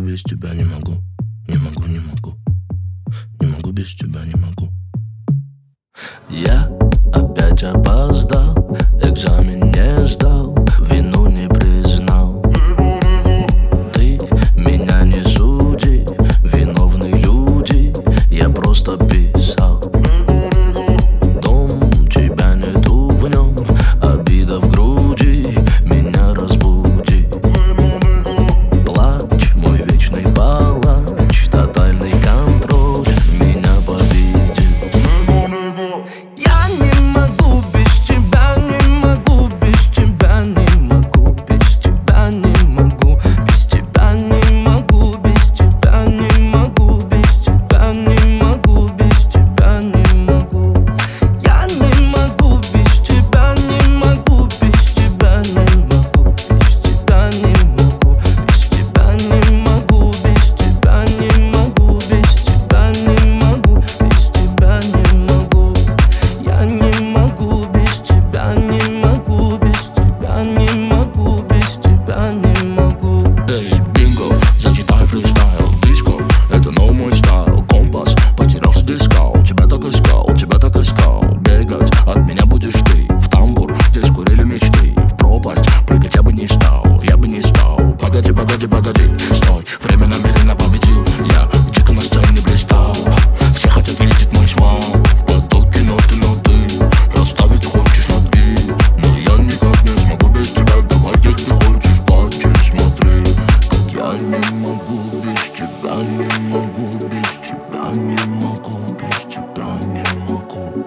без тебя, не могу. Не могу, не могу. Не могу без тебя, не могу. Я опять опоздал, экзамен не сдал, вину не признал. Ты меня не суди, виновны люди, я просто писал. Дом, тебя нету в нем, обида в груди меня разбуди. Плач, мой вечный палач, тотальный контроль меня победил. Я не могу без тебя, не могу без тебя, не могу без тебя, не могу без тебя, не могу без тебя, не могу без тебя, не могу без тебя, не могу. Я не могу без тебя, не могу без тебя, не могу без тебя, не могу без тебя, не могу без тебя, не могу без тебя, не могу без тебя, не могу. Я не могу без тебя, не могу без тебя, не могу без тебя, не могу. Эй, бинго, зачитай фристайл, диско, это новый мой стайл. Компас, потерялся, дискал, тебя так искал, бегать от меня будешь ты. В тамбур, здесь курили мечты, в пропасть прыгать я бы не стал, Погоди, погоди, погоди, стой, время намеренно победил. Я дико на сцене блистал, все хотят видеть мой смайл. В потоке ноты, расставить хочешь на бит, но я никак не смогу без тебя. Давай, если хочешь, плачь, смотри, как я не могу без тебя, не могу без тебя, не могу без тебя, не могу.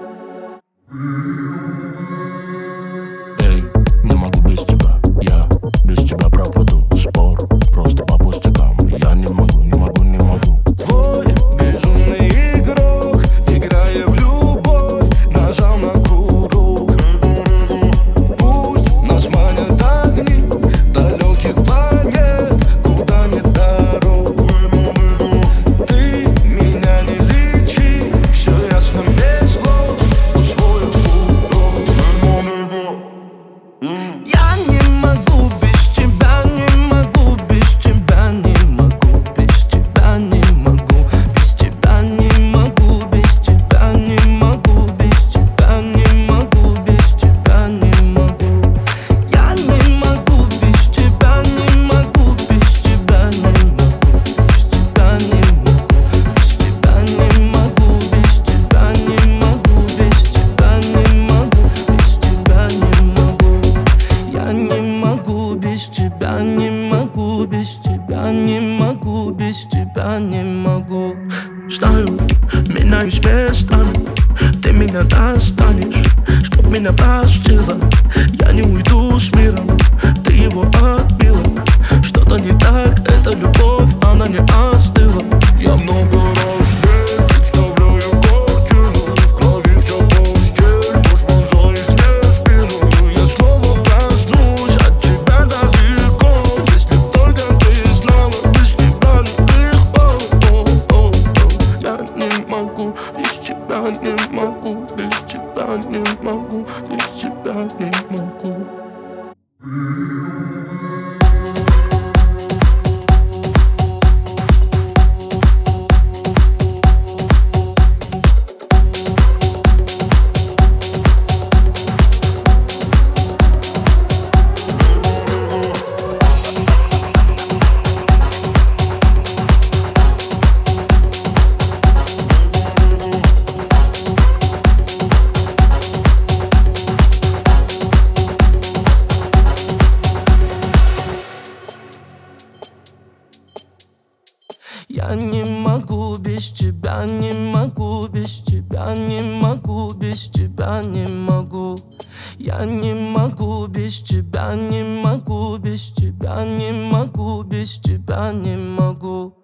Эй, не могу без тебя, я без тебя пропаду. Спор просто по пустякам, я не могу, не могу, не могу. Твой безумный игрок, играя в любовь, нажал на курок. Пусть нас манят огни далеких планет, куда нет дорог. Ты меня не лечи, все ясно без слов, усвоив урок. Я не могу без тебя, не могу без тебя, не могу без тебя, не могу без тебя, не могу без тебя, не могу без тебя, не могу без тебя, не могу. Я не могу без тебя, не могу без тебя, не могу без тебя, не могу без тебя, не могу без тебя, не могу без тебя, не могу без тебя, не могу. Я не могу без тебя, не могу без тебя, не могу без тебя, не могу. Знаю, меняюсь местами, ты меня достанешь, чтоб меня простила. Я не уйду с миром, ты его отбила. Что-то не так, эта любовь, она не остыла. Я много раз не представляю картину, в крови вся постель, нож вонзаешь мне в спину. Я снова проснусь от тебя далеко, если б только ты знала, без тебя легко. Я не могу без тебя, не могу без тебя, не могу без тебя, не могу. Я не могу без тебя, не могу без тебя, не могу без тебя, не могу. Я не могу без тебя, не могу без тебя, не могу без тебя, не могу.